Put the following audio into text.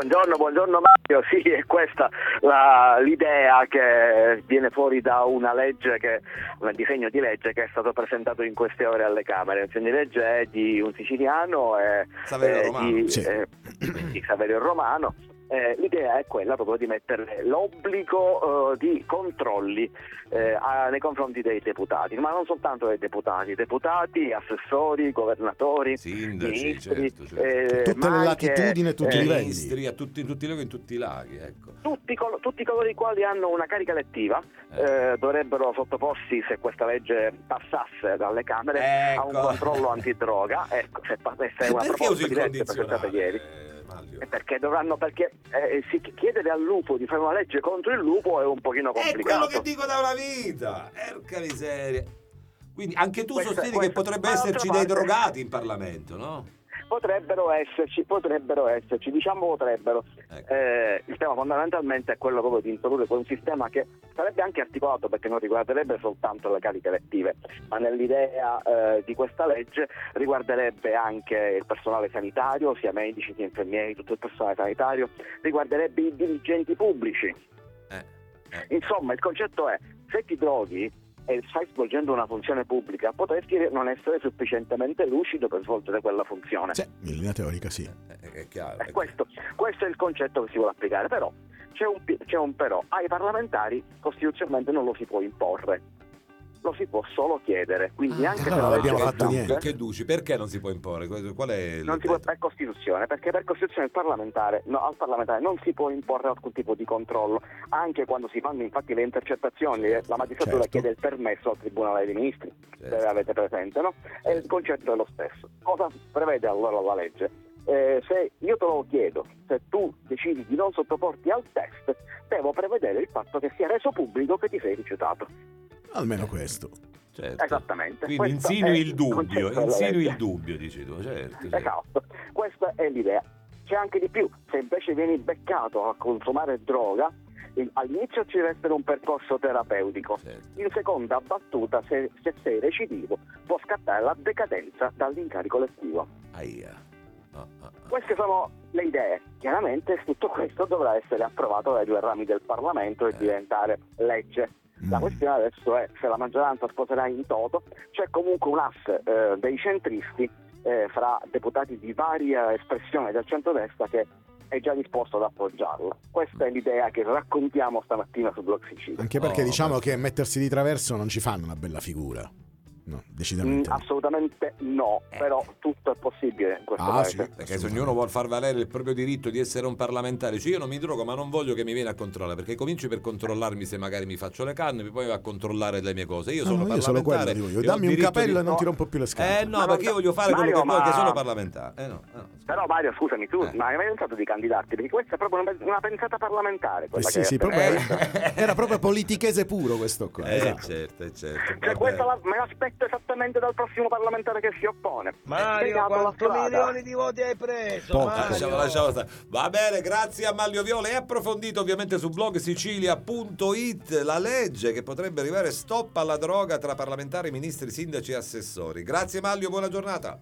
Buongiorno Mario. Sì, è questa l'idea che viene fuori da un disegno di legge che è stato presentato in queste ore alle Camere. Il disegno di legge è di un siciliano di Saverio Romano. L'idea è quella proprio di mettere l'obbligo di controlli nei confronti dei deputati, ma non soltanto dei deputati, assessori, governatori, sindaci, ministri, tutte le latitudini, tutti i livelli, ministri, a tutti in tutti i laghi, ecco. Tutti coloro i quali hanno una carica elettiva dovrebbero sottoporsi, se questa legge passasse dalle Camere, a un controllo antidroga. Ecco, se è una proposta di legge presentata ieri. Perché si chiedere al lupo di fare una legge contro il lupo è un pochino complicato. È quello che dico da una vita, erca miseria. Quindi anche tu sostieni che potrebbe esserci dei drogati in Parlamento, no? Potrebbero esserci, diciamo potrebbero. Ecco. Il tema fondamentalmente è quello proprio di introdurre un sistema che sarebbe anche articolato, perché non riguarderebbe soltanto le cariche elettive, ma nell'idea di questa legge riguarderebbe anche il personale sanitario, sia medici sia infermieri, tutto il personale sanitario, riguarderebbe i dirigenti pubblici. Insomma, il concetto è: se ti droghi e stai svolgendo una funzione pubblica, potresti non essere sufficientemente lucido per svolgere quella funzione. Sì, in linea teorica sì. È chiaro. Questo è il concetto che si vuole applicare, però c'è un però. Ai parlamentari costituzionalmente non lo si può imporre, lo si può solo chiedere. Quindi anche se non abbiamo fatto niente. Che dici? Perché non si può imporre? Qual è non si può per Costituzione, perché per Costituzione al parlamentare non si può imporre alcun tipo di controllo, anche quando si fanno infatti le intercettazioni, la magistratura chiede il permesso al Tribunale dei Ministri, se avete presente, no? E il concetto è lo stesso. Cosa prevede allora la legge? Se io te lo chiedo, se tu decidi di non sottoporti al test, devo prevedere il fatto che sia reso pubblico che ti sei rifiutato. Almeno questo. Certo. Esattamente. Quindi insinui il dubbio, dici tu, certo. Esatto, questa è l'idea. C'è anche di più: se invece vieni beccato a consumare droga, all'inizio ci deve essere un percorso terapeutico, in seconda battuta, se sei recidivo, può scattare la decadenza dall'incarico elettivo. Queste sono le idee. Chiaramente tutto questo dovrà essere approvato dai due rami del Parlamento e diventare legge. La questione adesso è se la maggioranza sposerà in toto. C'è comunque un asse dei centristi fra deputati di varia espressione del centrodestra che è già disposto ad appoggiarla. Questa è l'idea che raccontiamo stamattina su Blog Sicilia. Anche perché diciamo che mettersi di traverso non ci fanno una bella figura. No, decisamente no. Assolutamente no, però tutto è possibile in questo paese. Sì, perché se ognuno vuol far valere il proprio diritto di essere un parlamentare, io non mi drogo, ma non voglio che mi viene a controllare, perché cominci per controllarmi se magari mi faccio le canne, poi va a controllare le mie cose. Io sono parlamentare. Io dammi un capello e non ti rompo più le scatole. No, perché io voglio fare quello che vuoi, che sono parlamentare. No. Però Mario, scusami, tu ma hai mai pensato di candidarti? Perché questa è proprio una pensata parlamentare. Sì, era proprio politichese puro questo qua. Certo. Cioè, questa me l'aspetto esattamente dal prossimo parlamentare che si oppone. Mario, quanti milioni di voti hai preso? Lasciamo stare. Va bene, grazie a Manlio Viola. E approfondito ovviamente su blog sicilia.it la legge che potrebbe arrivare stop alla droga tra parlamentari, ministri, sindaci e assessori. Grazie Manlio, buona giornata.